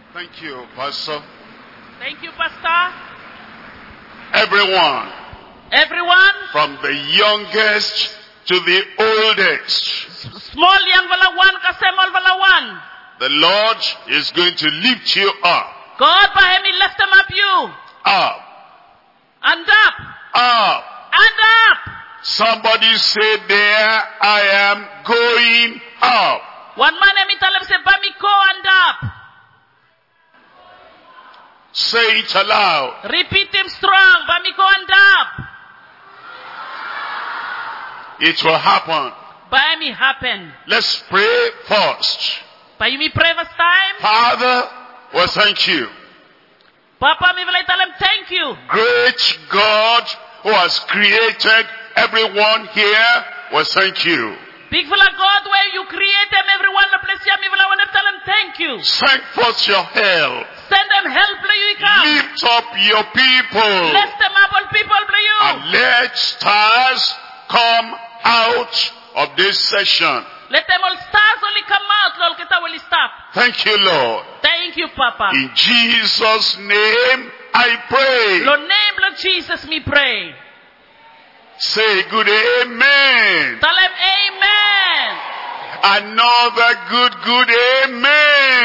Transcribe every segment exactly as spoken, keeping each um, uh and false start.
Thank you, Pastor. Thank you, Pastor. Everyone, Everyone, from the youngest to the oldest, small yang valawan kasemol valawan. the Lord is going to lift you up, God bahemi lift them up you. up, And up. up. And up. Somebody say, there I am going up. One man emi talem se bamiko and up. Say it aloud. Repeat him strong. Bamiko and up. It will happen. Bahemi happen. Let's pray first. Bahemi pray first time. Father, well, thank you. Papa mi vela talem thank you. Great God who has created everyone here, well, thank you. Big fella God where you create them everyone la bless ya mi vela wanna tell them thank you. Send forth your help. Send them help play you come. Lift up your people. Lift them up all people play you. And let stars come out of this session. Let them all stars only come out, Lord. Kita will stop. Thank you, Lord. Thank you, Papa. In Jesus' name I pray. Lord name, Lord Jesus, me pray. Say good amen. Tell them amen. Another good, good amen.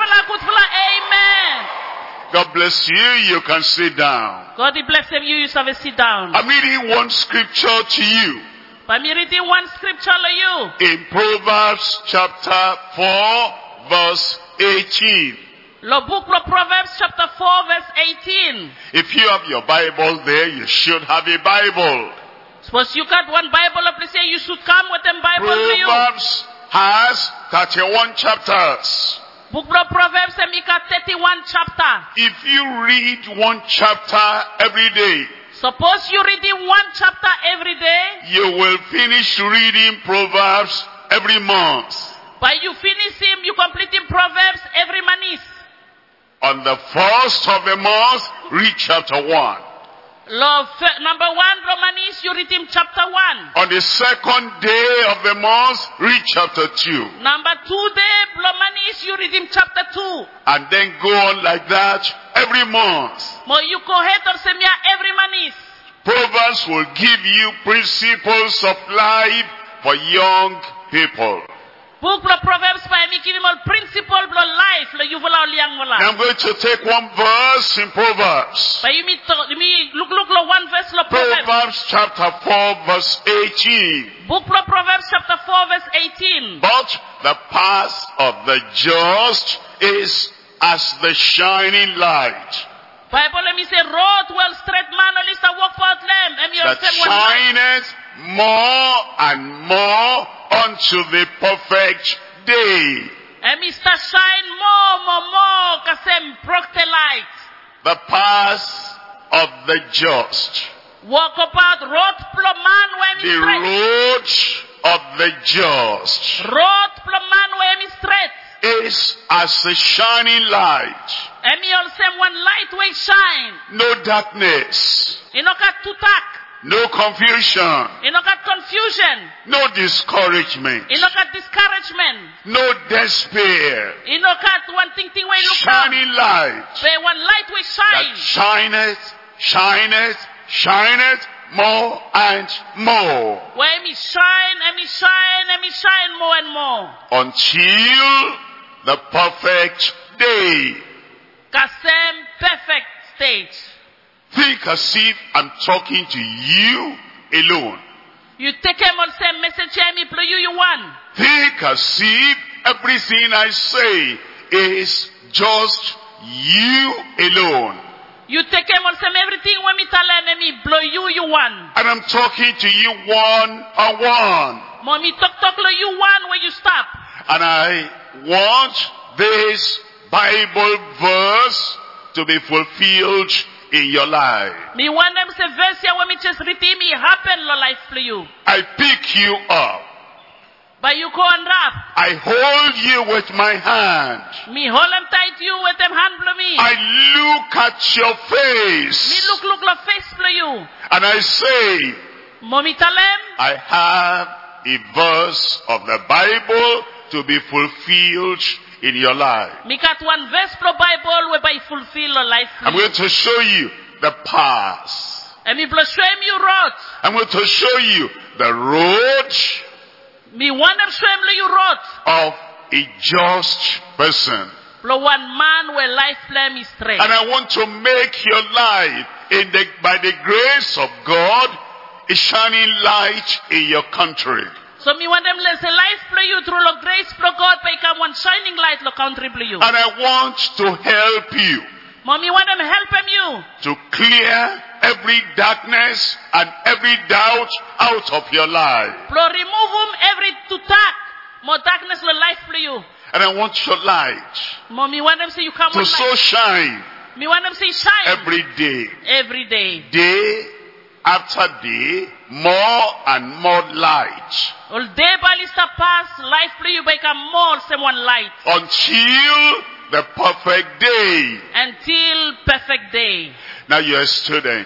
Amen. God bless you. You can sit down. God bless them. You used to have a sit down. I'm reading one scripture to you. I'm reading one scripture to you. In Proverbs chapter four, verse eighteen. The book of Proverbs chapter four, verse eighteen. If you have your Bible there, you should have a Bible. Suppose you got one Bible, please say you should come with them Bible to you. Proverbs has thirty-one chapters. Book of Proverbs and make a thirty-one chapter. If you read one chapter every day, suppose you reading one chapter every day, you will finish reading Proverbs every month. But you finish him, you complete him Proverbs every month. On the first of the month, read chapter one. Love, number one, Romanis, you read him chapter one. On the second day of the month, read chapter two. Number two day, Romanis, you read him chapter two. And then go on like that every month. Mo you go ahead or semia every manis. Proverbs will give you principles of life for young people. Book of Proverbs by me give him all principle of life la you vola liang vola. I'm going to take one verse in Proverbs. By me me look look lo one verse lo Proverbs. Proverbs chapter four verse eighteen. Book of Proverbs chapter four verse eighteen. But the path of the just is as the shining light. Bible let me say road well straight man only sa walk path them. That shineth more and more unto the perfect day. And Mister shine more, more, more, kasem prokte light. The path of the just. Walk about road plo man where me The straight. road of the just. Road plo man where me straight. Is as a shining light. And me also one light way shine. No darkness. Inoka tutak. No confusion. Inoka confusion. No discouragement. Inoka discouragement. No despair. Inoka one thing thing way look Shining light. Where one light way shine. That shineth, shineth, shineth more and more. Where me shine, and me shine, and me shine more and more. Until the perfect day. Kasem perfect stage. Think as if I'm talking to you alone. You take him on same message me play you you want. Think as if everything I say is just you alone. You take him on same everything when me tell him me blow you you want. And I'm talking to you one on one. Mommy talk talk lo you want when you stop. And I want this Bible verse to be fulfilled in your life. Me want them say verse here when me just read me happen lo life for you. I pick you up. But you go and rap. I hold you with my hand. Me hold them tight you with them hand blow me. I look at your face. Me look look lo face blow you. And I say, Mommy tell them. I have a verse of the Bible to be fulfilled in your life. Mi kat one verse pro Bible whereby fulfill your life. I'm going to show you the path. And mi blo show him you road. I'm going to show you the road Mi want him show him you road. of a just person. Blo one man where life plan is straight. And I want to make your life, in the, by the grace of God, a shining light in your country. So mi want them let say life play you through the grace pro God by come one shining light lo country play you. And I want to help you Mommy want them help him you. to clear every darkness and every doubt out of your life. Blo remove him every to tack. More darkness lo life play you. And I want your light Mommy want them say you come to one so light. shine Me want them say shine every day, every day. day after day, more and more light, All day balista pass life play you by come more same one light until the perfect day. until perfect day. Now you're a student,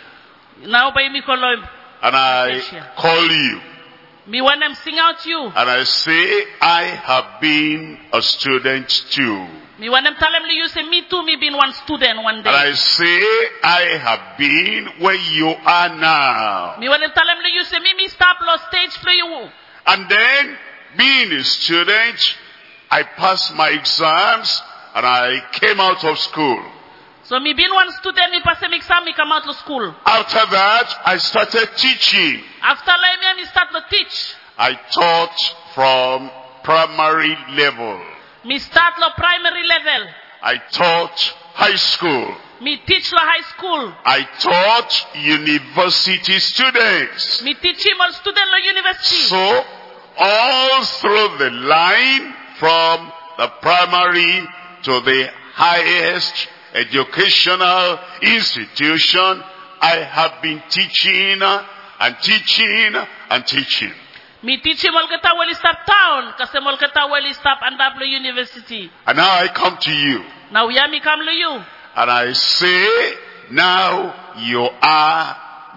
Now by me call and I call you, me want them sing out you. and I say, I have been a student too. Me want them tell them you say me too me been one student one And I day. say, I have been where you are now. Me want them tell them you say me me stop lost stage for you. And then, being a student, I passed my exams, and I came out of school. So me been one student me pass me exam me come out to school. After that, I started teaching. After like me start to teach. I taught from primary level. Me start lo primary level. I taught high school. Me teach lo high school. I taught university students. Me teach him all student lo university. So, all through the line, from the primary to the highest educational institution, I have been teaching and teaching and teaching. Me teach him all kata well stop town. Kasi all kata well stop and up lo university. And now I come to you, Now yeah me come to you. and I say, now you are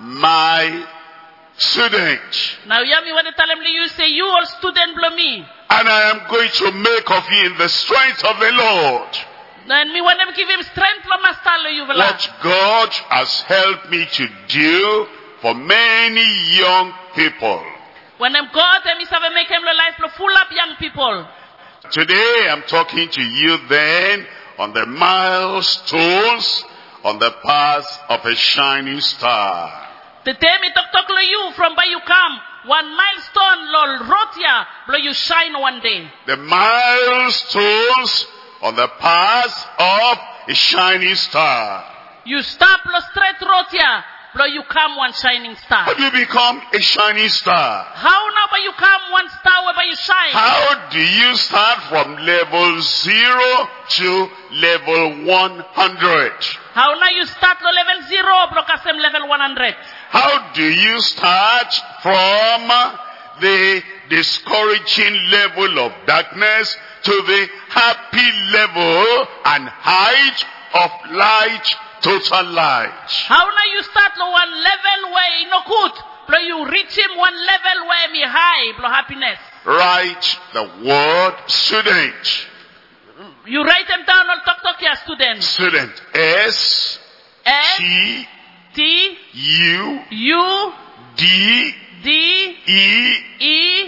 my student. Now yeah me want to tell him you say you all student blow me. And I am going to make of you in the strength of the Lord Then me want them give him strength lo master lo you vela. what God has helped me to do for many young people. When them God them is have make him lo life lo full up young people. Today I'm talking to you then on the milestones on the path of a shining star. Today me talk talk lo you from where you come. One milestone lo rotia blow you shine one day. The milestones on the path of a shining star. You stop lo straight rotia blow you come one shining star. How do you become a shining star? How now by you come one star where you shine? How do you start from level zero to level one hundred? How now you start lo level zero blow kasem level one hundred? How do you start from the discouraging level of darkness to the happy level and height of light, total light? How now you start lo one level where you no good blow you reach him one level where me high blow happiness. Write the word student. You write them down or talk talk your students. Student. S S T T U U D D E E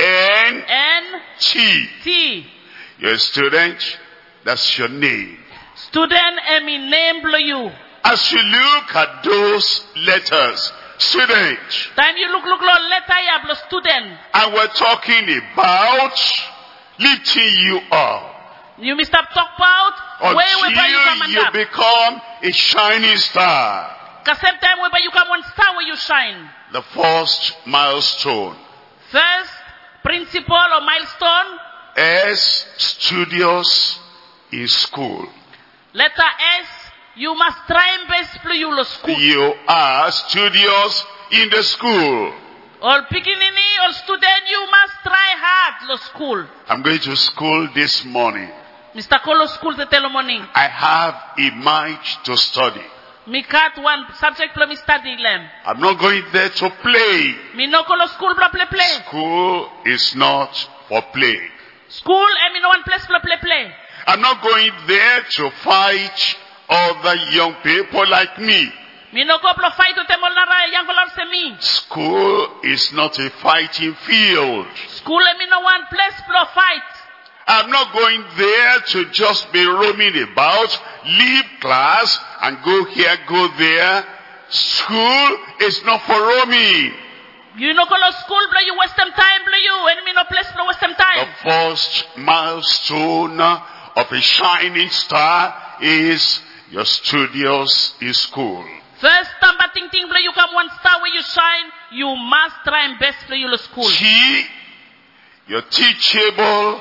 N N T. T. You're a student. That's your name. Student and me name blow you. As you look at those letters, student, Time you look look lo letter ya blow student. and we're talking about lifting you up You may stop talk about where where you come until and you up. become a shining star. Cause same time where you come one star where you shine. The first milestone. First principle or milestone. S, studious in school. Letter S. You must try and best play you lo school. You are studious in the school. All pikinini, all student, you must try hard lo school. I'm going to school this morning. Mister Kolo school te tell morning. I have a mind to study. Me cat one subject plo me study lem. I'm not going there to play. Me no kolo school bla play play. School is not for play. School, I mean, no one place play, play, play. I'm not going there to fight other young people like me. Mi no ko plo fight to temol nara yang kolor se mi. School is not a fighting field. School, I mean, no one place plo fight. I'm not going there to just be roaming about, leave class and go here, go there. School is not for roaming. You no call school, blow you waste them time, blow you. Enemy no place, blow waste them The time. first milestone of a shining star is your studios in school. First time but ting ting, blow you come one star where you shine. You must try and best blow you to school. T, you're teachable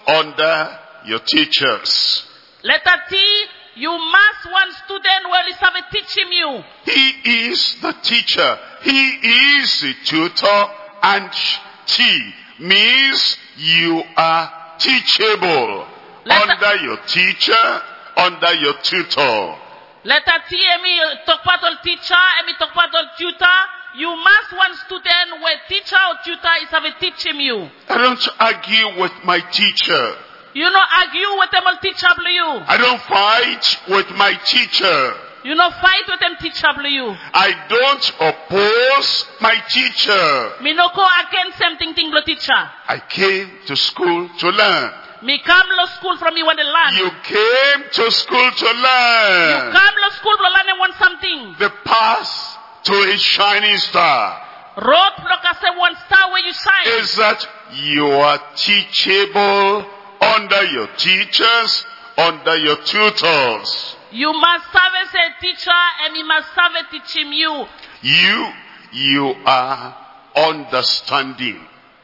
under your teachers. Letter T, you must one student where is have teach him you. He is the teacher. He is the tutor. And T means you are teachable. Letter- under your teacher, under your tutor. Letter T, emi talk part of teacher, emi talk part of tutor. You must one student where teacher or tutor is have teach him you. I don't argue with my teacher. You no argue with them all teacher blow you. I don't fight with my teacher. You no fight with them teacher blow you. I don't oppose my teacher. Me no go against them ting ting blow teacher. I came to school to learn. Me come to school from me when they learn. You came to school to You learn. come to school to learn and want something. The path to a shining star Road block I say one star where you shine. is that you are teachable under your teachers, under your tutors. You must serve as a teacher and you must serve a teach him you. You, you are understanding.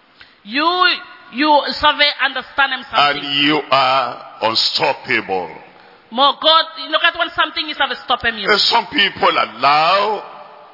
You, you serve understand him And something. you are unstoppable. More God, you look at when something is have to stop him you. There's some people allow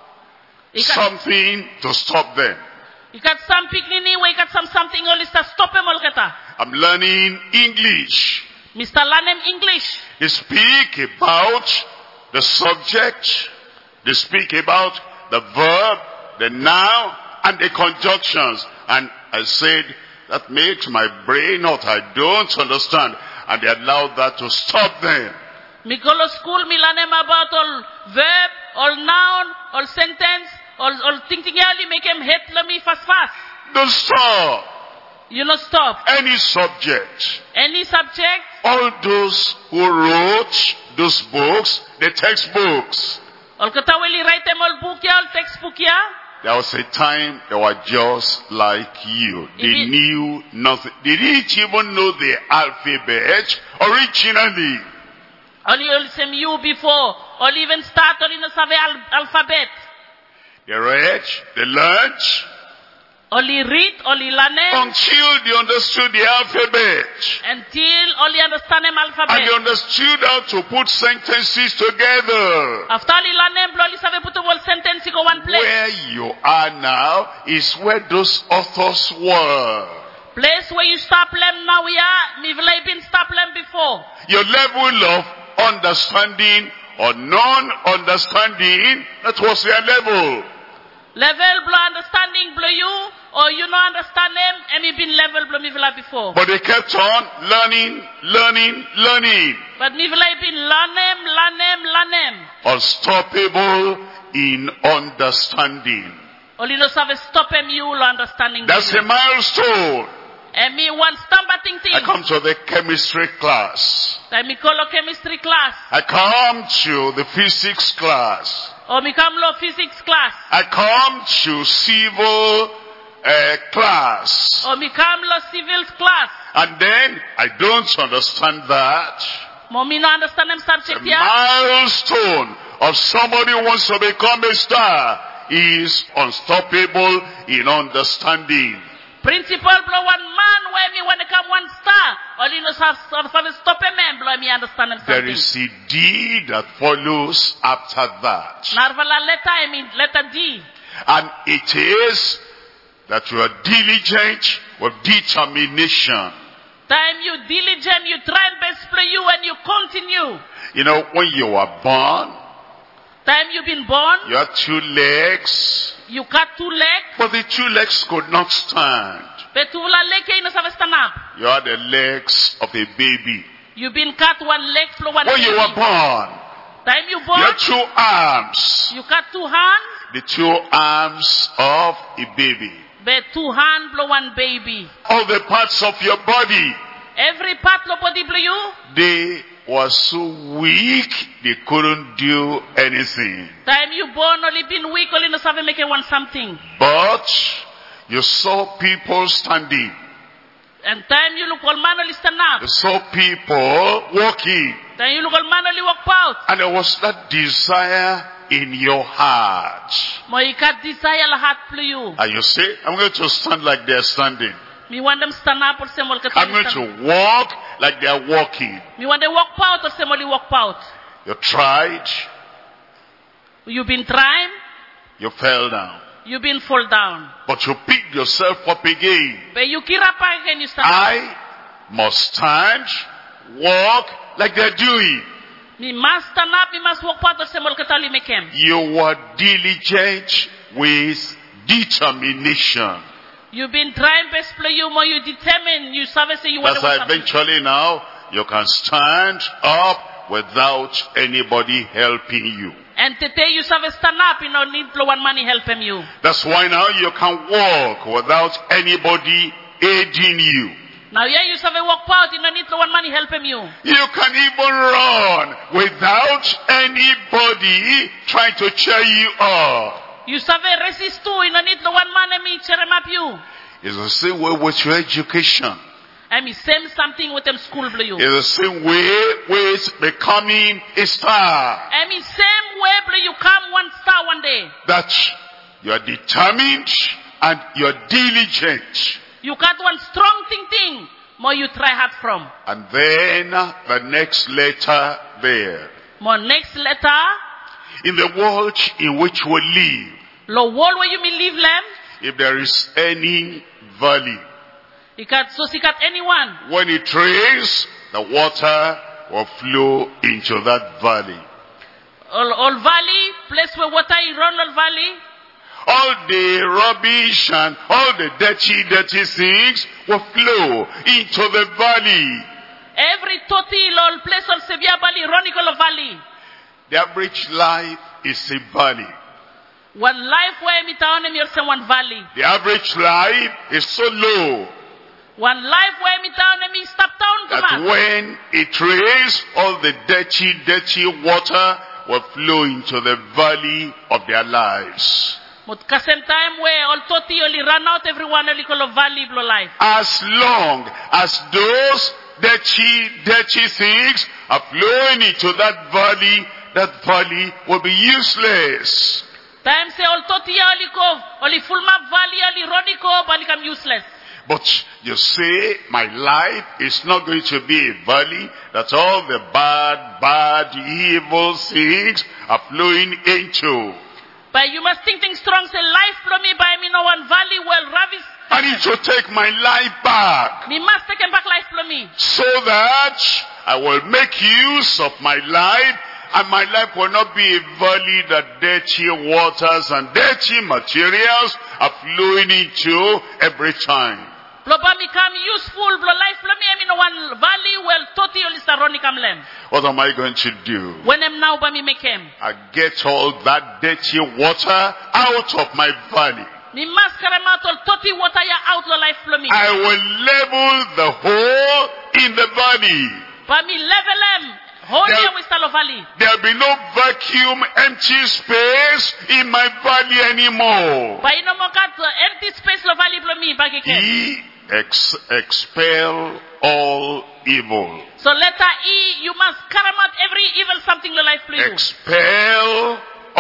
You got, something to stop them. you got some picnic where you got some something only to stop him all get. I'm learning English. Mister learn him English. They speak about the subject. They speak about the verb, the noun, and the conjunctions. And I said, that makes my brain hot. I don't understand. And they allow that to stop them. Me go to school, me learn him about all verb, all noun, all sentence, all, all thing thing early make him hate me fast fast. Don't stop. You no stop. Any subject. Any subject, All those who wrote those books, the textbooks. all kata weli write them all book ya, all textbook ya. There was a time they were just like you. They If it- knew nothing. They didn't even know the alphabet originally. Only all same you before, or even start or in the al- alphabet. They read, they learned, Only read, only learn them, until they understood the alphabet. until only understand them And alphabet. they understood how to put sentences together. After only learn them, only save put the whole sentence go one place. Where you are now is where those authors were. Place where you stop them now we are, me will been stop them before. Your level of understanding or non-understanding, that was their level. Level blow understanding blow you, or you no understand them, and me been level blow me will before. But they kept on learning, learning, learning. But me will been learn them, learn them, learn them. Unstoppable in understanding. Only no save stop them you will understanding. That's a milestone. And me one stumble thing thing. I come to the chemistry class. Like me call a chemistry class. I come to the physics class. Or me come law physics class. I come to civil uh, class. Or me come law civil class. And then I don't understand that. Mo me no understand them The subject here. milestone of somebody who wants to become a star is unstoppable in understanding. Principal blow one man where me when they come one star. Only no have have stop a man blow me understand them There something. is a D that follows after that. Narvala letter I mean letter D. And it is that you are diligent with determination. Time you diligent, you try and best play you and you continue. You know, when you were born, Time you've been born, You had two legs, you cut two legs. but the two legs could not stand. But two la leke ina save stand up. You had the legs of a baby. You've been cut one leg flow one When you baby. were born, Time you you born, had two arms. you cut two hands. The two arms of a baby. But two hand blow one baby. All the parts of your body, Every part of body blow you. they were so weak, they couldn't do anything. Time you born only been weak only no save make one something. But you saw people standing. And time you look all man only stand up. You saw people walking. Time you look all man only walk out. And there was that desire in your heart. Mo you got desire la heart blow you. And you say, I'm going to stand like they're standing. Me want them stand up or say mo I'm going to walk like they're walking. Me want them walk out or say mo walk out. You tried, You've been trying, you fell down. you've been fall down. But you picked yourself up again. But you keep up again, you stand up. I must stand, walk like they're doing. Me must stand up, me must walk out or say mo katali make him. You were diligent with determination. You've been trying best play you more, you determine, you serve say you want That's to why something. eventually now you can stand up without anybody helping you. And today you serve stand up, you know, need no one money helping you. That's why now you can walk without anybody aiding you. Now yeah, you serve walk out, you know, need no one money helping you. You can even run without anybody trying to cheer you up. You serve resist too, you know, need no one money me cheer him up you. It's the same way with your education. I mean, same something with them school blue you. It's the same way with becoming a star. I mean, same way blue you come one star one day. That you are determined and you're diligent. You got one strong thing thing, more you try hard from. And then the next letter there. More next letter, In the world in which we live, lo wall where you may live lamb, if there is any valley, you got so see got anyone. when it rains, the water will flow into that valley. All, all valley, place where water is run all valley. All the rubbish and all the dirty, dirty things will flow into the valley. Every toti all place all severe valley, running all valley. The average life is a valley. One life where me town and say one valley. The average life is so low One life where me town and me stop down to that man. when it rains, all the dirty, dirty water will flow into the valley of their lives. But kasem time where all toti only run out, everyone only call a valley blow life. As long as those dirty, dirty things are flowing into that valley, that valley will be useless. Time say all toti only go, only full map valley only running go, but become useless. But you say, my life is not going to be a valley that all the bad, bad, evil things are flowing into. But you must think things strong, say life flow me by me no one valley well ravis. I need to take my life back Me must take him back life flow me. so that I will make use of my life, and my life will not be a valley that dirty waters and dirty materials are flowing into every time. Blow by me come useful, blow life flow me, I mean no one valley well toti only staroni come lem. What am I going to do? When him now by me make him. I get all that dirty water out of my valley. Me must carry out all toti water ya out lo life flow me. I will level the hole in the valley. By me level him. Whole There- year we start valley. There'll be no vacuum, empty space in my valley anymore. By no more got uh, empty space lo valley blow me back again. He ex- expel all evil. So letter E, you must carry out every evil something lo life flow you. Expel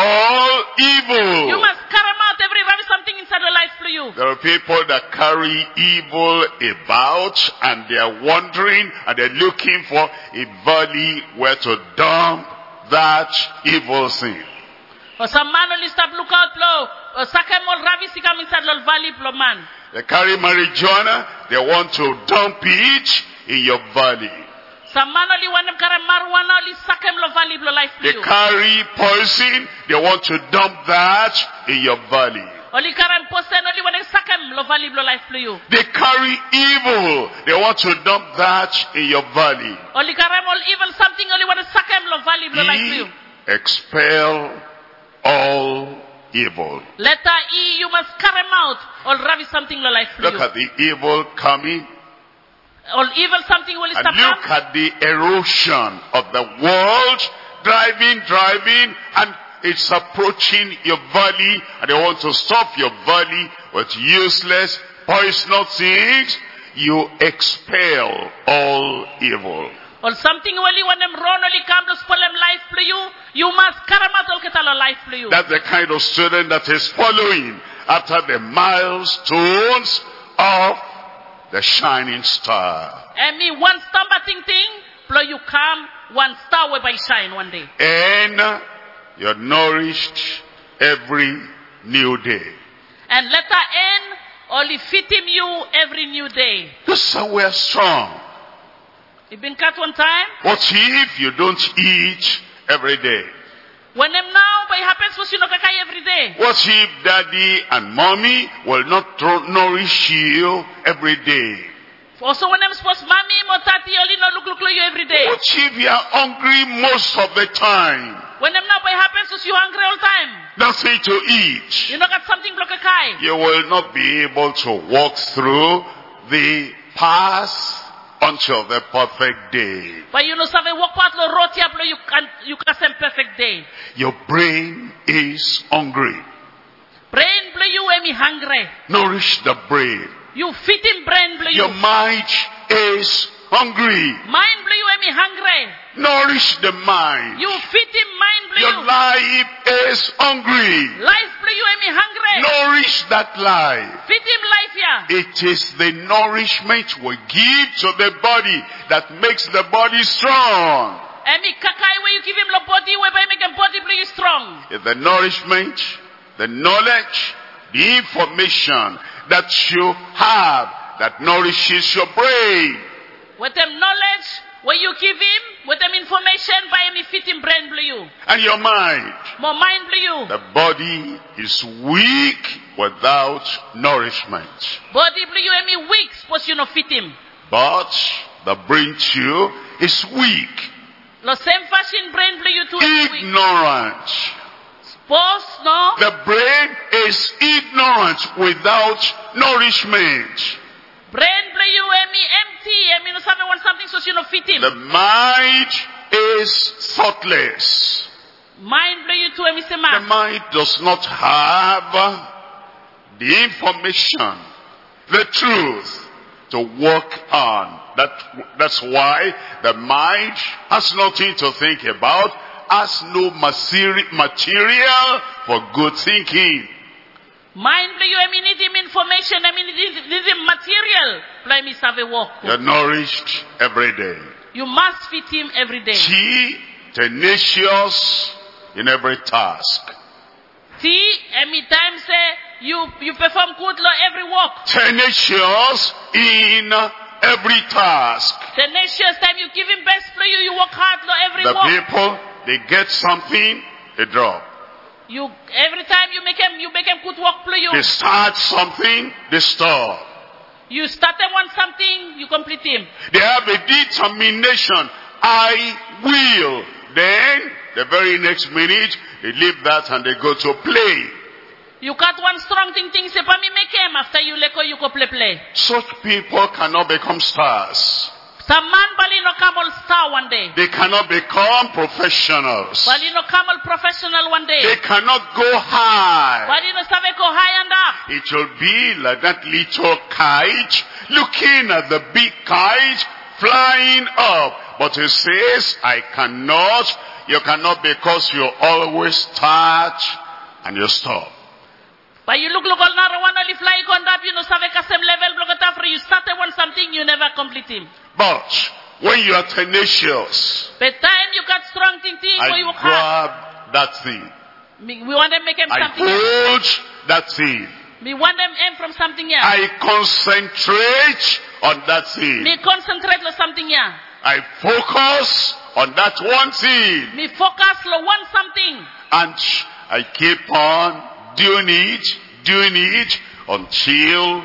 all evil. You must carry out every very something inside the life flow you. There are people that carry evil about and they are wandering and they're looking for a valley where to dump that evil thing. Or some man only stop look out blow. Or sakem all ravis come inside the valley blow man. They carry marijuana, they want to dump it in your valley. Some man only want them carry marijuana, only suck them lo valley lo life They you. carry poison. They want to dump that in your valley. Only carry poison, only want them suck them lo valley lo life you. They carry evil. They want to dump that in your valley. Only carry all evil something, only want to suck them lo valley lo life Ye you. expel all evil. Letter E, you must carry them out, or ravi something lo life Look you. at the evil coming. All evil something will And stop look them. at the erosion of the world. Driving, driving. And it's approaching your valley. And they want to stop your valley with useless, poisonous things. You expel all evil. Or something only when them run, only come to spoil them life for you. You must carry them out, all get all life for you. That's the kind of student that is following after the milestones of the shining star. And me one stumble thing thing, blow you come, one star will by shine one day. And you're nourished every new day. And letter N, only fit him you every new day. You're somewhere strong. You been cut one time? What if you don't eat every day? When them now, but it happens for you no kakai every day. What if daddy and mommy will not tr- nourish you every day? Also when them supposed mommy, motati, only no look look look you every day. What if you are hungry most of the time? When them now, but it happens for you hungry all time. Nothing to eat. You know got something block kakai. You will not be able to walk through the path until the perfect day. But you know save walk part lo roti aplo you can you can same perfect day. Your brain is hungry. Brain blow you when me hungry. Nourish the brain. You fit in brain blow you. Your mind is hungry. Mind blow you when me hungry. Nourish the mind. You fit in mind blow Your you. life is hungry. Life blow you when me hungry. Nourish that life. Fit him life here. It is the nourishment we give to the body that makes the body strong. And me kakai where you give him the body where by make him body blow you strong. It's the nourishment, the knowledge, the information that you have that nourishes your brain. With them knowledge where you give him, with them information by me fit him brain blow you. And your mind. More mind blow you. The body is weak without nourishment. Body blow you and me weak suppose you no fit him. But the brain too is weak. The same fashion brain blow you too is weak. Ignorant. Suppose no. The brain is ignorant without nourishment. Brain blow you and me empty and me no something want something so you no fit him. The mind is thoughtless. Mind blow you too and me say The man. mind does not have the information, the truth to work on. That, that's why the mind has nothing to think about, has no materi- material for good thinking. Mind blow you and me need him information and me need, need him material. Let me have a walk. You're nourished every day. You must fit him every day. T, tenacious in every task. T, and me time say you you perform good law every walk. Tenacious in every task. Tenacious time you give him best for you, you work hard law every The walk. people, they get something, they drop. You every time you make him you make him good work for you. They start something, they stop. You started one something, you complete him. They have a determination. I will. Then, the very next minute, they leave that and they go to play. You got one strong thing thing say for me make him after you let go you go play play. Such people cannot become stars. Some man bali no camel star one day. They cannot become professionals. Bali no camel professional one day. They cannot go high. Bali no save go high and up. It will be like that little kite looking at the big kite flying up. But it says, I cannot. You cannot because you always start and you stop. But you look look all now one only fly on up, you know save ka same level block it after you started one something you never complete him. But when you are tenacious, But time you got strong thing thing I where you work hard. grab that thing. Me- We want them make him I something else. hold that thing. We want them aim from something else. I concentrate on that thing. Me concentrate on something else. I focus on that one thing. Me focus lo one something. And I keep on doing it, doing it until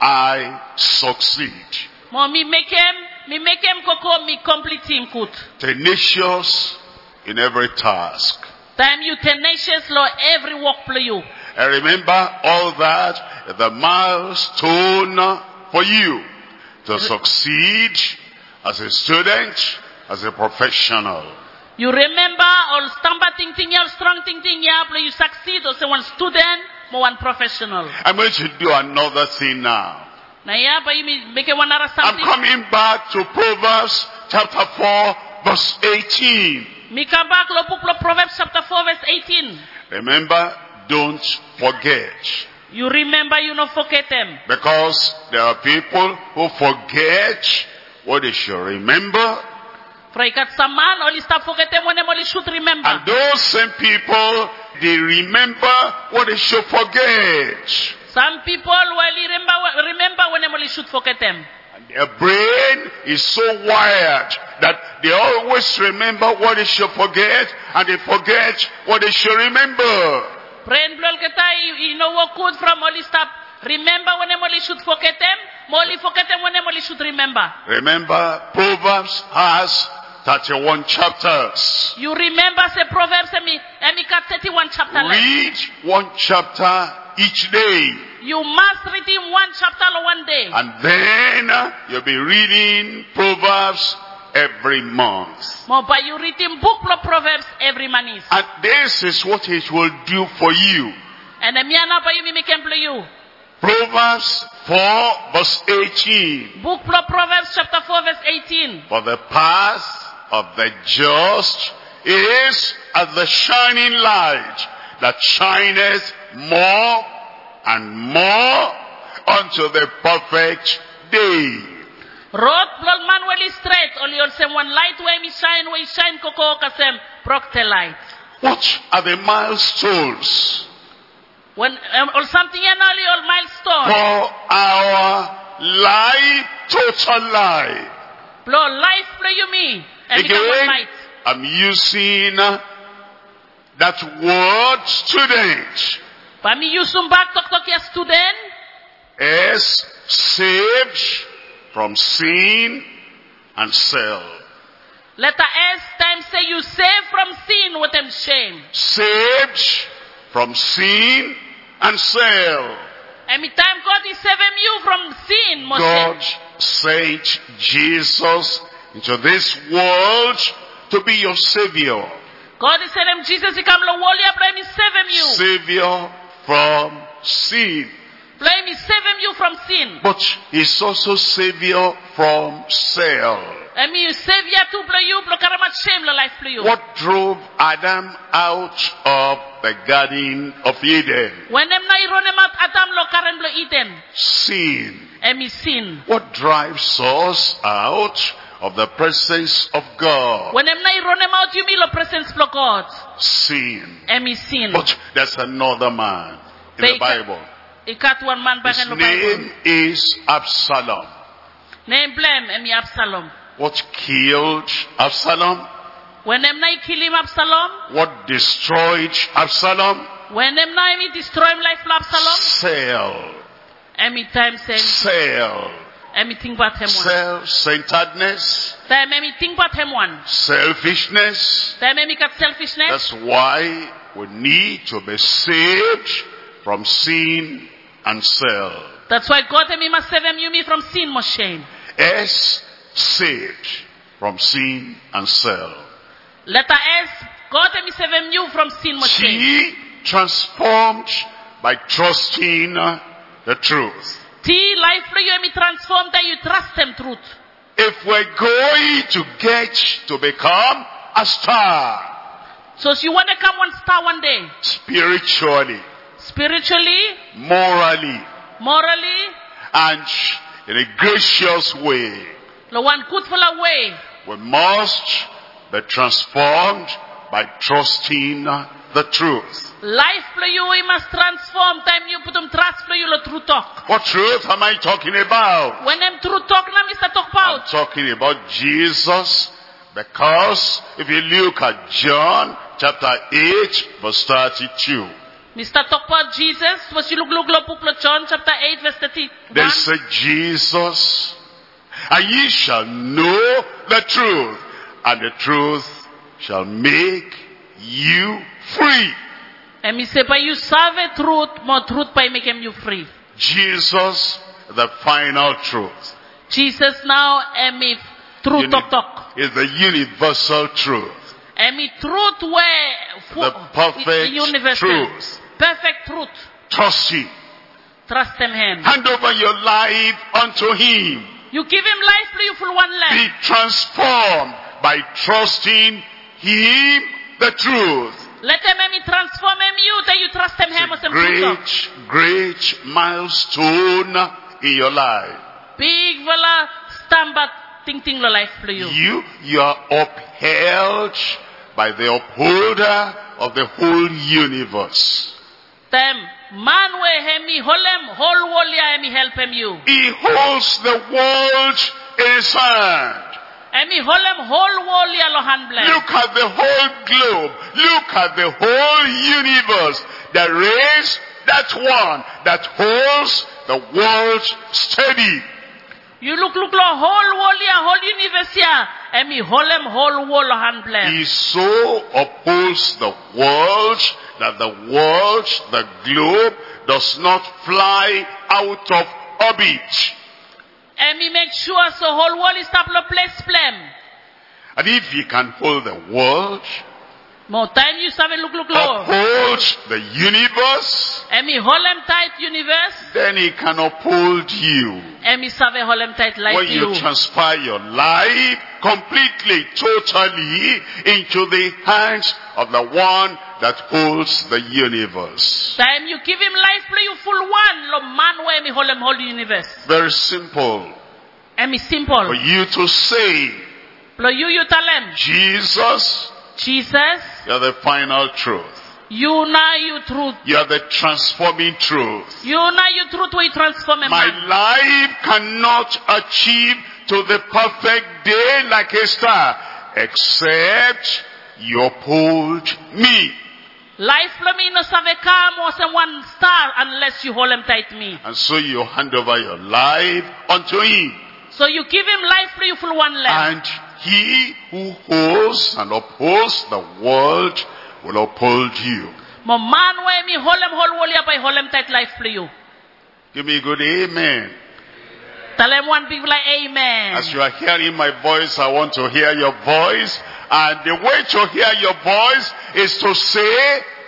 I succeed. Mo mi make him, mi make him koko mi complete him kut. Tenacious in every task. Time you tenacious lo every work play you. And remember all that, the milestone for you to succeed as a student, as a professional. You remember all stamba ting ting ya, strong ting ting ya, play you succeed as one student, mo one professional. I'm going to do another thing now. Na ya pa you make one other I'm something. coming back to Proverbs chapter four, verse eighteen. Mi come back lo book lo Proverbs chapter four verse eighteen. Remember, don't forget. You remember, you not forget them. Because there are people who forget what they should remember. Fraikat saman, only stop forget them when they only should remember. And those same people, they remember what they should forget. Some people will remember, remember when they only should forget them. And their brain is so wired that they always remember what they should forget, and they forget what they should remember. Brain blow kita, you know what good from only stop remember when they only should forget them, only forget them when they only should remember. Remember, Proverbs has thirty-one chapters. You remember say Proverbs and me, and me got thirty-one chapter left. Read one chapter each day. You must read him one chapter one day. And then uh, you'll be reading Proverbs every month. Mo but you read him book of Proverbs every month. And this is what it will do for you. And the miana pa you me make him play you. Proverbs four verse eighteen. Book of Proverbs chapter four verse eighteen. For the path of the just is as the shining light that shineth more and more unto the perfect day. Road blood man well straight, only also one light where me shine, where shine coco kasem procte light. What are the milestones When um, or something and only all milestone. for our life, total life? Blow life play you me. And become one Again, light. I'm using uh, that word student But me use some back talk talk ya student. as saved from sin and self. Letter S time say you save from sin with them shame. Saved from sin and self. And me time God is saving you from sin, most God sent Jesus into this world to be your Savior. God is telling Jesus he come lo wall ya play me saving you. Savior from sin. Play me saving you from sin. But He's also Savior from self. And me you save ya to play you, blow karamat shame lo life play you. What drove Adam out of the Garden of Eden? When them na iron them out Adam lo karen lo Eden. Sin. And me sin. What drives us out of the presence of God? When them na iron them out you me lo presence lo God. Sin. And me sin. But there's another man in the They- Bible. Ikat one man back His in the Bible. name is Absalom. Name blame and me Absalom. What killed Absalom? When them na kill him Absalom. What destroyed Absalom? When them na me destroy him life lo Absalom. Self. And me time say Self. and me think about him one. Self-centeredness. Time and me think about him one. Selfishness. Time and me got selfishness. That's why we need to be saved from sin and self. That's why God and me must save him you me from sin must shame. S, saved from sin and self. Letter S, God and me save him you from sin must shame. T, transformed by trusting the truth. T, life for you and me transform that you trust them truth. If we're going to get to become a star, So if you want to come one star one day, spiritually, spiritually, morally, morally, and in a gracious way, the one good full way, we must be transformed by trusting the truth. Life for you, we must transform. Time you put them trust for you, lo true talk. What truth am I talking about? When them true talk, na Mister talk I'm about. talking about Jesus, because if you look at John chapter eight, verse thirty-two. Mister talk about Jesus. Was you look, look, look, look, look, John chapter eight, verse thirty-one. They say, Jesus, and ye shall know the truth, and the truth shall make you free. And me say, by you serve truth, more truth by making you free. Jesus, the final truth. Jesus now, and me truth Uni- talk talk. is the universal truth. And me truth where The perfect universal. truth. Perfect truth. Trust him. Trust in him. Hand over your life unto him. You give him life for you for one Be life. transformed by trusting him, the truth. Let him me transform him you, that you trust him him as It's a him truth. great, great milestone in your life. Big vela stambat ting ting lo life for you. You, you are upheld by the upholder of the whole universe. Them man we him me holem whole wall ya me help him you. He holds the world in his hand. And me holem whole wall ya lo hand bless. Look at the whole globe. Look at the whole universe. There is that one that holds the world steady. You look look lo whole wall ya whole universe ya. And me holem whole wall lo hand bless. He so upholds the world that the world, the globe, does not fly out of orbit. And me make sure so whole wall is stop lo place flame. And if he can hold the world, More time you seven look look low. uphold the universe, And me holem tight universe. then he can uphold you. And me save holem tight like When you you. transfer your life completely, totally into the hands of the one that holds the universe. Time you give him life play you full one. Lo man where me holem whole universe. Very simple And me simple. for you to say, Lo you you tell him. Jesus, Jesus, you're the final truth. you na you truth. You're the transforming truth. You na you truth we transform a My man. life cannot achieve to the perfect day like a star, except you uphold me. Life lo me no save come was a one star unless you hold him tight me. And so you hand over your life unto him. So you give him life play you full one left. And he who holds and upholds the world will uphold you. Mo man where me hold him whole wall ya by hold him tight life play you. Give me a good amen. Tell him one big like amen. As you are hearing my voice, I want to hear your voice. And the way to hear your voice is to say,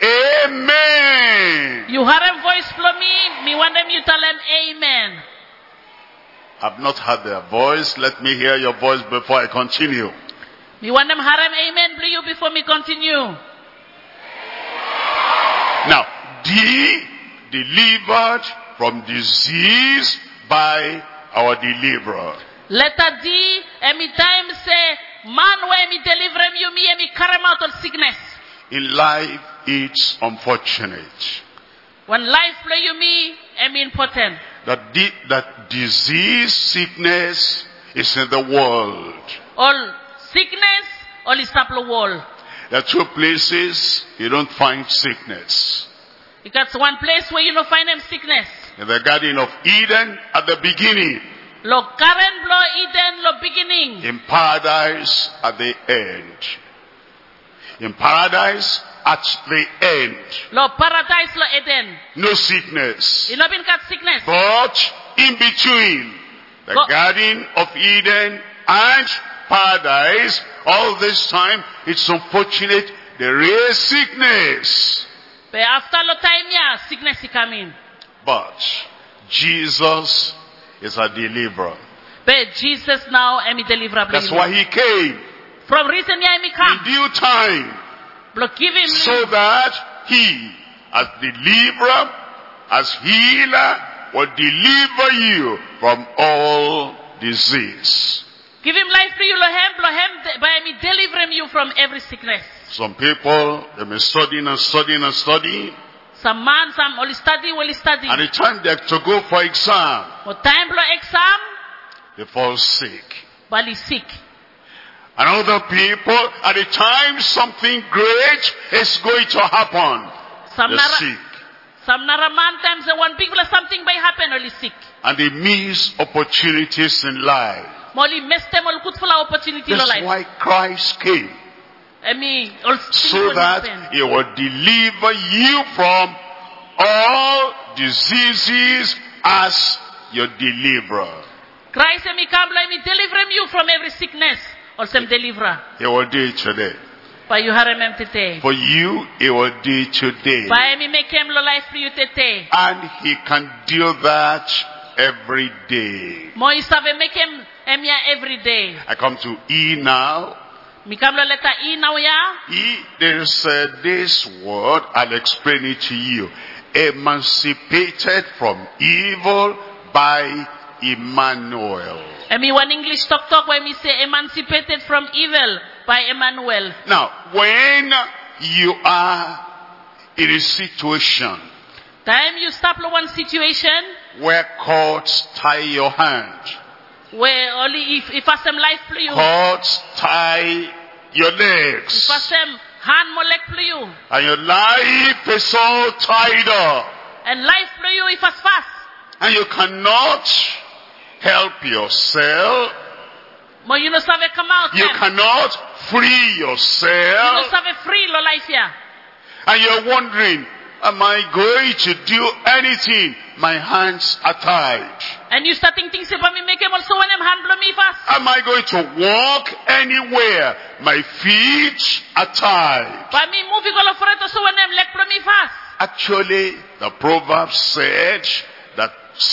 amen. You heard him voice for me, me want them you tell him amen. I've not heard their voice. Let me hear your voice before I continue. Me want them hear him amen for you before me continue. Now, D, delivered from disease by our deliverer. Letter D, every time say, man where me deliver him you me and me carry him out of sickness. In life, it's unfortunate When life play you me, I'm important. that, di- that disease, sickness is in the world. All sickness, all is up the wall. There are two places you don't find sickness. Because one place where you don't find them sickness. In the Garden of Eden at the beginning. Lo Karen, lo Eden, lo beginning. In paradise at the end. In paradise at the end. Lo paradise, lo Eden. No sickness. You know been got sickness. But in between the Go- Garden of Eden and paradise, all this time, it's unfortunate there is sickness. But after lo time yeah, sickness is coming. But Jesus is a deliverer. But Jesus now am deliver. That's why he came From reason yeah me in come. due time, Lo give him so that he, as deliverer, as healer, will deliver you from all disease. Give him life to you, lo him, lo him, by me deliver tame you from every sickness. Some people, they may study and study and study. Some man, some only study, only study. And the time they have to go for exam, O time lo exam, they fall sick. bali sick. And other people, at the time something great is going to happen, Some they're nara, sick. some naraman times the one big something may happen, only sick. And they miss opportunities in life. Moli meste mol kut fula opportunity lo That's life. why Christ came. Emi ol So that he will deliver you from all diseases as your deliverer. Christ emi kabla emi deliver you from every sickness. Also deliverer. He will do it today. Pa you harem tete. For you, he will do it today. Pa emi make him lo life for you tete. And he can do that every day. Mo isave make him emia every day. I come to E now. Mi kam lo letter E now ya. E, there's uh, this word, I'll explain it to you. Emancipated from evil by Emmanuel. Emi one English talk talk when me say emancipated from evil by Emmanuel. Now, when you are in a situation Time you stop lo one situation where cords tie your hand, where only if if asem life for you. cords tie your If legs, asem hand mo leg for you. and your life is all tied up, And life for you if as fast. and you cannot help yourself, Mo you no save come out. you them. cannot free You no yourself, save free lo life ya. and you're wondering, am I going to do anything? My hands are tied. And you starting things about me make him also when him hand blow me fast. Am I going to walk anywhere? My feet are tied. But me moving all over it also when him leg blow me fast. Actually, the proverb said that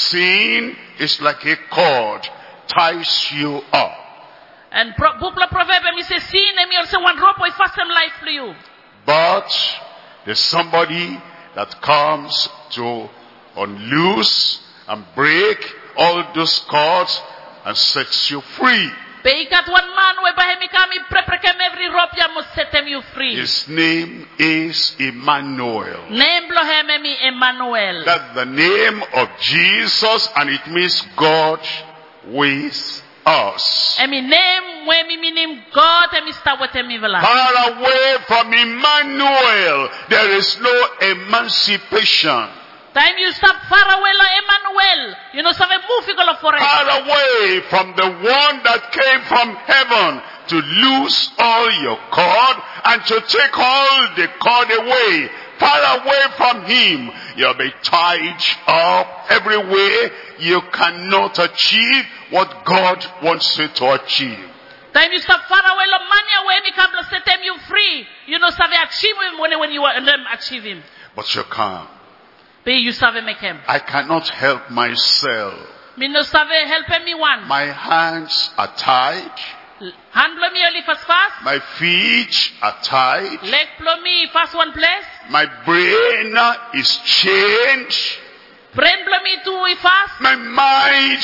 sin is like a cord, ties you up. And pro, book la proverb me say sin and me also one rope with fast him life for you. But there's somebody that comes to unloose and break all those cords and sets you free. But he got one man where by him he come he prepare him every rope ya must set him you free. His name is Emmanuel. Name blow him emi Emmanuel. That's the name of Jesus, and it means God with us. Emi name where me meaning God emi start with him evil. Far away from Emmanuel, there is no emancipation. Time you stop far away lo Emmanuel. You know save move you go for it. Far away from the one that came from heaven to loose all your cord and to take all the cord away. Far away from him, you'll be tied up everywhere. You cannot achieve what God wants you to achieve. Time you stop far away lo mania where me come to set him you free. You know save achieve him when when you and them achieve him. But you can't. But you save make him. I cannot help myself. Me no save help me one. My hands are tied. Hand blow me only fast fast. My feet are tied. Leg blow me fast one place. My brain is chained. Brain blow me too fast. My mind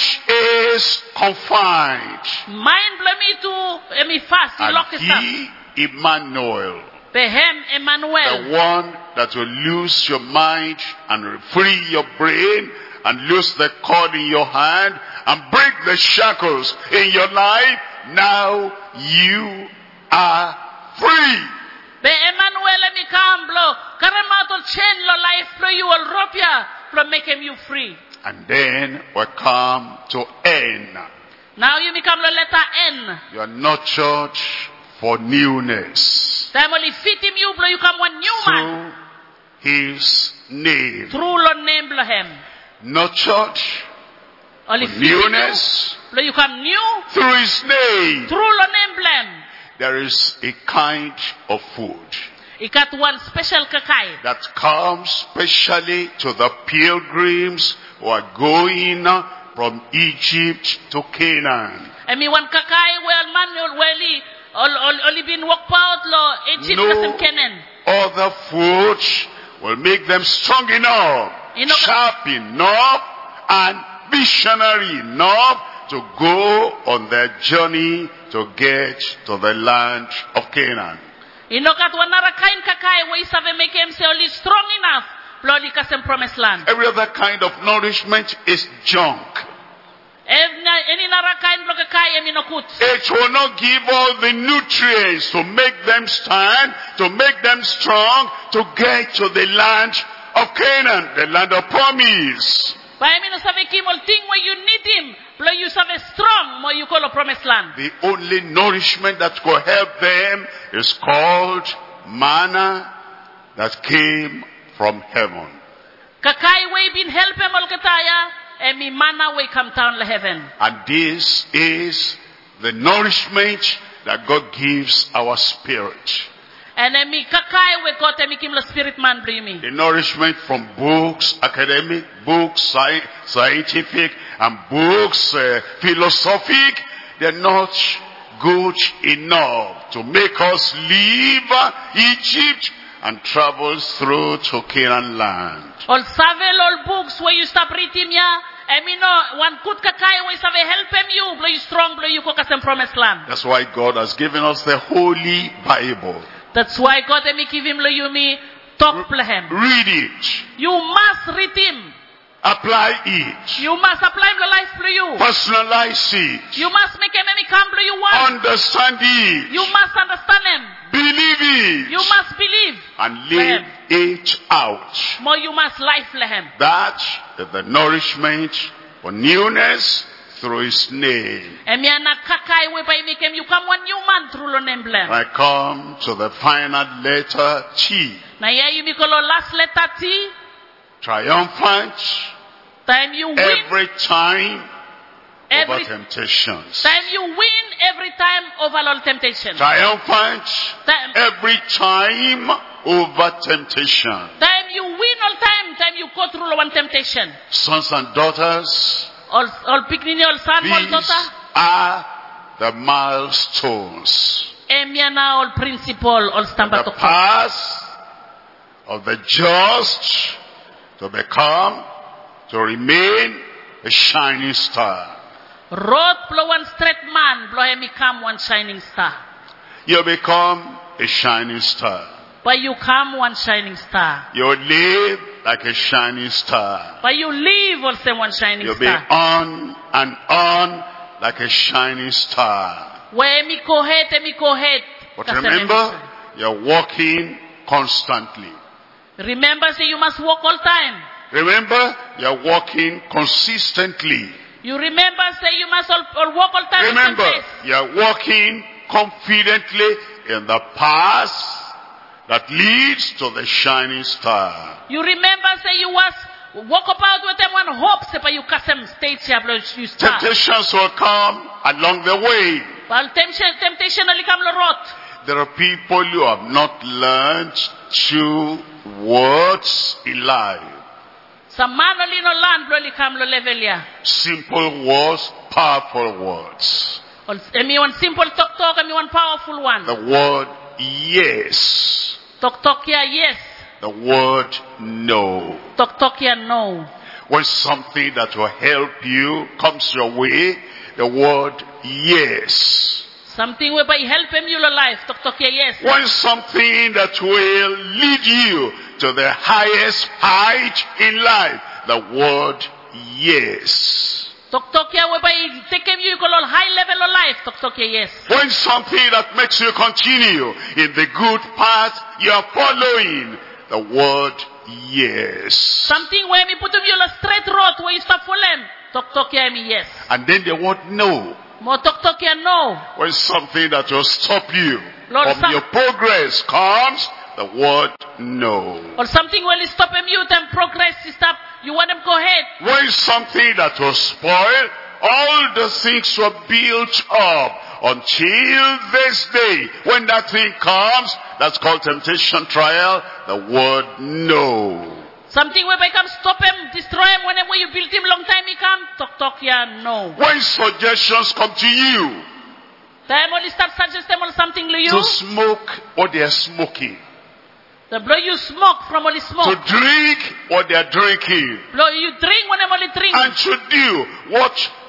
is confined. Mind blow me too me fast. You lock And it up. he, Emmanuel, Behem Emmanuel. the one that will loose your mind and free your brain and loose the cord in your hand and break the shackles in your life, now you are free. Be Emmanuel me come blow. Karamato chain lo life flow you will rope ya from make him you free. And then we come to N. Now you become the letter N. You are nurtured for newness Time only fit him you blow you come one new man. through his name. Through lo name blow him. Nurtured Only for fit him newness you blow you come new. through his name. Through lo name blem. There is a kind of food He got one special kakai. that comes specially to the pilgrims who are going from Egypt to Canaan. And me one kakai well man well he only been walk out lo Egypt No no. Kenan. other food will make them strong enough, You know- sharp enough, and visionary enough to go on their journey to get to the land of Canaan. Inokat wanara kain kakai wa isave make him say only strong enough. Bloody kasem promised land. Every other kind of nourishment is junk. Any nara kain bloka kai eminokut. It will not give all the nutrients to make them stand, to make them strong, to get to the land of Canaan, the land of promise. But I mean, save kimol thing where you need him. Blow you save strong, more you call a promised land. The only nourishment that could help them is called manna that came from heaven. Kakai way been help him all kataya, and me manna way come down to heaven. And this is the nourishment that God gives our spirit. And then me kakai we got me kim the spirit man bring me. The nourishment from books, academic books, sci- scientific, and books, uh, philosophic, they're not good enough to make us leave Egypt and travel through to Canaan land. All savel all books where you stop reading ya. I mean, no, one good kakai where save help him you, blow you strong, blow you cook some promised land. That's why God has given us the Holy Bible. That's why God me give him you me talk him. Read it. You must read him. Apply it. You must apply the life to you. Personalize it. You must make him any come to you want. Understand it. You must understand him. Believe it. You must believe. And live it out. More you must life him. That is the nourishment for newness through his name. I come to the final letter T. Last letter T. Triumphant. Time you win. Every time every over temptations. Time you win every time over all temptation. Triumphant time. every time over temptation. Time you win all time. Time you go through one temptation. Sons and daughters. All, all picnic, all son, all These daughter. are the milestones. Emiana, all principle, all stamp The path of the just to become, to remain a shining star. Road blow one straight man, blow him become one shining star. You become a shining star. But you come one shining star. You live like a shining star. But you live also one shining You'll star. You'll be on and on like a shining star. Where me kohet, me kohet. But remember, you're walking constantly. Remember, say you must walk all time. Remember, you're walking consistently. You remember, say you must all, all walk all time. Remember, you're walking confidently in the path that leads to the shining star. You remember, say you was walk about with them one hope, say but you custom stage here, you start. Temptations will come along the way. Well, temptation, temptation will come the road. There are people who have not learned two words in life. Some man only no learn, bloody come the level here. Simple words, powerful words. Me one simple talk talk, and me one powerful one. The word yes. Talk talk here, yes. The word no. Talk talk here, no. When something that will help you comes your way, the word yes. Something whereby help him your life. Talk talk here, yes. When something that will lead you to the highest height in life, the word yes. Talk talk here whereby take him you call all high level of life. Talk talk here, yes. When something that makes you continue in the good path you are following, the word yes. Something where me put him you on a straight road where you stop following. Talk talk here me yes. And then the word no. More talk talk here no. When something that will stop you Lord, from your progress comes, the word no. Or something will stop him you then progress you stop. You want him go ahead. When something that will spoil, all the things were built up until this day. When that thing comes, that's called temptation trial, the word no. Something where come stop him, destroy him, whenever you built him long time he come, talk talk yeah, no. When suggestions come to you, time only start suggesting something to you. To smoke what they are smoking. The blow you smoke from only smoke. To drink what they are drinking. Blow you drink whenever only drink. And to do what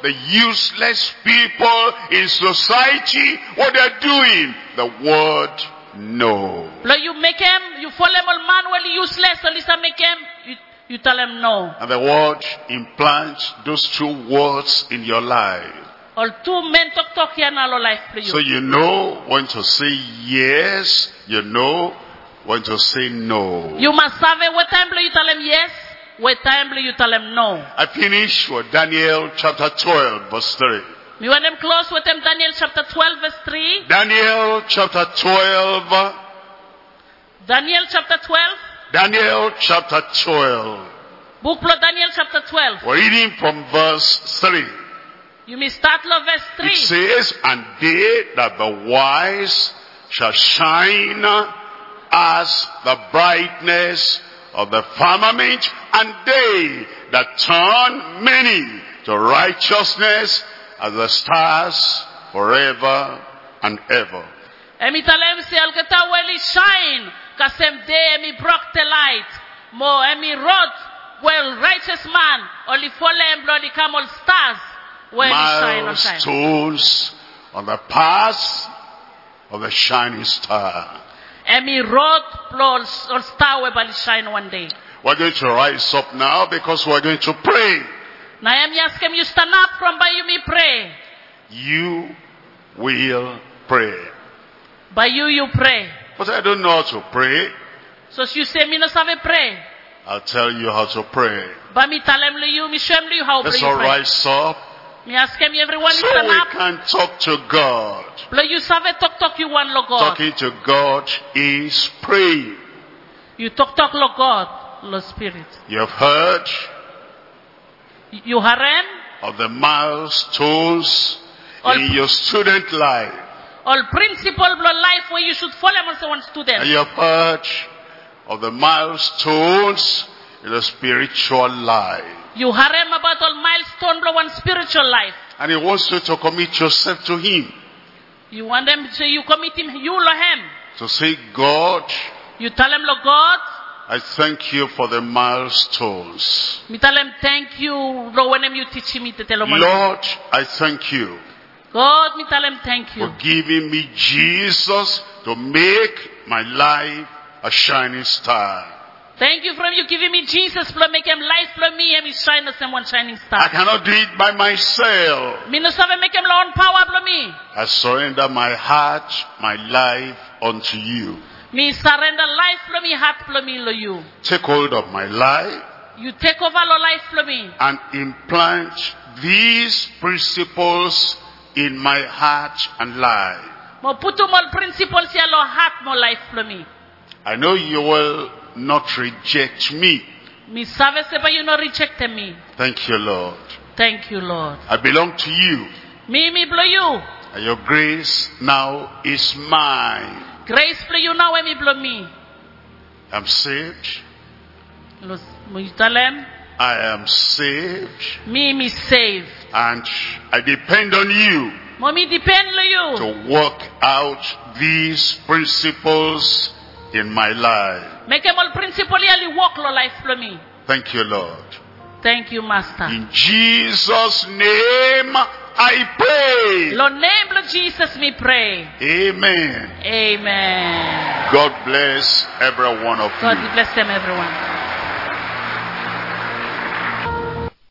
the useless people in society, what they're doing, the word no. Lo you make him, you follow him all man well useless, so listen make him, you, you tell him no. And the word implants those two words in your life. All two men talk talk here now life for you. So you know when to say yes, you know when to say no. You must have it, what time you tell him yes, what time you tell him no. I finish with Daniel chapter twelve verse three. Me want them close with them Daniel chapter twelve verse three. Daniel chapter twelve. Daniel chapter twelve. Daniel chapter twelve. Book of Daniel chapter twelve. We're reading from verse three. You may start love verse three. It says, and they that be wise shall shine as the brightness of the firmament, and they that turn many to righteousness as the stars forever and ever. Emi talem si al kata weli shine, kasem de emi broke the light. Mo emi rod well righteous man, only follow bloody camel stars. Milestones on the path of the shining star. Emi road plus or star will shine one day. We're going to rise up now because we're going to pray. Na emi ask him you stand up from by you me pray. You will pray. By you you pray. But I don't know how to pray. So you say me no sabe pray. I'll tell you how to pray. But me tell him you me show him you how Let's pray. all rise up. Me ask him everyone so stand we up. can talk to God. But you sabe talk talk you want lo God. Talking to God is praying. You talk talk lo God, lo Spirit. You have heard You harem of the milestones all, in your student life. All principle of life where you should follow as one student. And you have heard of the milestones in the spiritual life. You harem about all milestone blow one spiritual life. And he wants you to commit yourself to him. You want them to you commit him, you lo him. To say, God, you tell him lo God, I thank you for the milestones. me tell him thank you lo when him you teach me to tell him. Lord, I thank you. God, me tell him thank you. For giving me Jesus to make my life a shining star. Thank you for you giving me Jesus for make him life for me and me shine the same one shining star. I cannot do it by myself. Me no sabe make him own power for me. I surrender my heart, my life unto you. Me surrender life for me, heart for me, lo you. Take hold of my life. You take over lo life for me. And implant these principles in my heart and life. Mo putu mo principles ya lo heart mo life for me. I know you will not reject me. Me sabe se ba you no reject me. Thank you, Lord. Thank you, Lord. I belong to you. Me me blow you. And your grace now is mine. Grace blow you now and me blow me. I'm saved. Los muitalem. I am saved. Me me saved. And I depend on you. Mommy depend on you. To work out these principles in my life. Make them all principally walk lo life for me. Thank you, Lord. Thank you, Master. In Jesus' name I pray. Lo name of Jesus me pray. Amen. Amen. God bless every one of you. God bless them everyone.